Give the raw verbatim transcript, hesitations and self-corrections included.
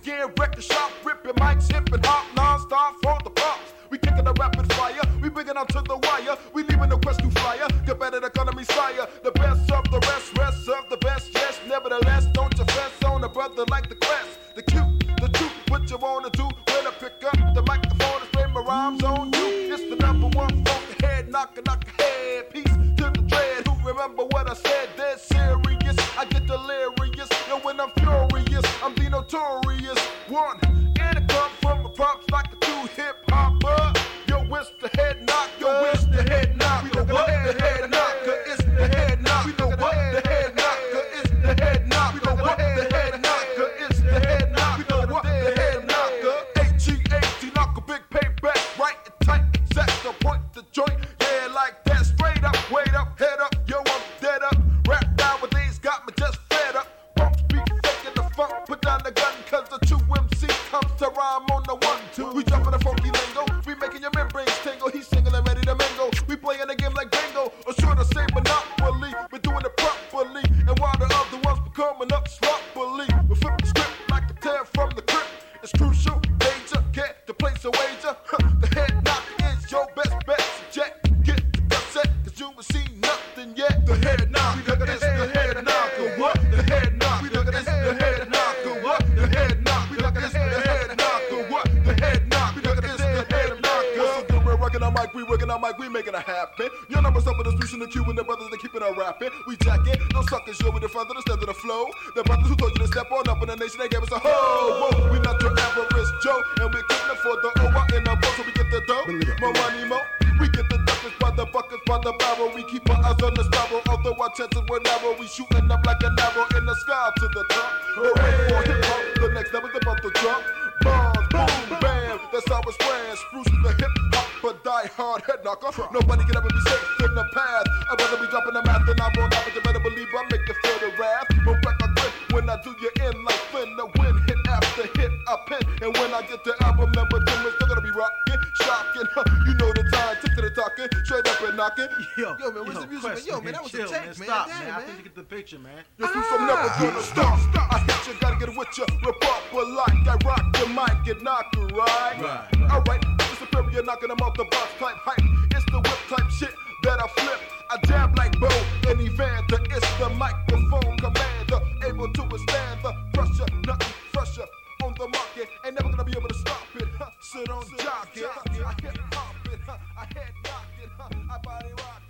again, wreck the shop, ripping mics, hipping hop, non-stop for the pops. We kicking a rapid fire, we bringing out to the wire. We leaving the quest to flyer, competitive economy sire. The best of the rest, rest of the best, yes. Nevertheless, don't you fess on a brother like the class. The cute, the truth, what you wanna do when I pick up the microphone and spray my rhymes on you. It's the number one funk head knocker, knocker head. Peace to the dread, who remember what I said, dead serious. I get delirious, yo, when I'm furious, I'm the notorious one. And it come from my props like a two hip hopper. Yo, it's the head knock, yo, it's the head knock. We know what the head knocker, it's the head knock. We know what the head knocker, it's the head knock. We know what the head knocker, it's the head knock. We know what the head knocker. H E A T, knock a big payback, right and tight, exact, so point the joint. Yeah, like that, straight up, wait up, head up, yo, I'm dead up. Rap nowadays got me just fed up. Bumps beat faking the funk, put down the gun, cause the true M C comes to rhyme on the one, two. We jumpin' the funky lingo, we making your membranes tingle. He's singing and ready to mingle. We playing the game like bingo, or should I say monopoly? We're doing it properly, and while the other ones be coming up sloppily, we flip the script like a tear from the crypt. It's crucial, danger, get to place a wager. Huh, the head knocker is your best bet. Jack, get the set, cause you will see nothing yet. The head knocker is the head knocker. What? The head knocker is the head knocker. What? The head knocker is the head knocker. What? The head knocker is the head knocker. We're rocking our mic, we working our mic, we making it happen. Your numbers up with the streets in the queue and the brothers they keeping on rapping. We jacking, no suckers, yo, with the front of the step of the flow. The brothers who told you to step on up in the nation, they gave us a ho. Whoa, we not your average Joe, and we're getting it for the O I in the boat, so we get the dough. More money, more. We get the duckers by the buckets, by the barrel. We keep our eyes on the spiral, although our chances were narrow. We shooting up like an arrow in the sky to the top. Hooray for hip hop, the next level's about to drop. Bars, boom, bam, that's how it's ran. Spruce the hip hop, but die hard head knocker. Nobody can ever be safe in the path. I'd rather be dropping the math than I won't have it. You better believe I make you feel the wrath. But back I quit when I do you in like Flynn. The win hit after hit, I pin. And when I get the album number two, it's still gonna be rocking, shocking. Huh, you know the time, tip to the talking, straight up and knocking. Yo, yo, man, where's yo, the music? Man? Yo, man, that was chill, a take, man. man. Stop, Damn, man. man. I think you get the picture, man. Your truth, I'm never gonna stop. I hit you, gotta get with you. Report for like I rock the mic and knock you right. Right. Alright, the superior knocking them off the box type hype. It's the whip type shit that I flip. I jab like Bo and Evander. It's the microphone commander, able to withstand the pressure. Nothing fresher on the market. Ain't never gonna be able to stop it. Huh. Sit on jock it. I hip hop it. Huh. I head knock it. Huh. I body rock.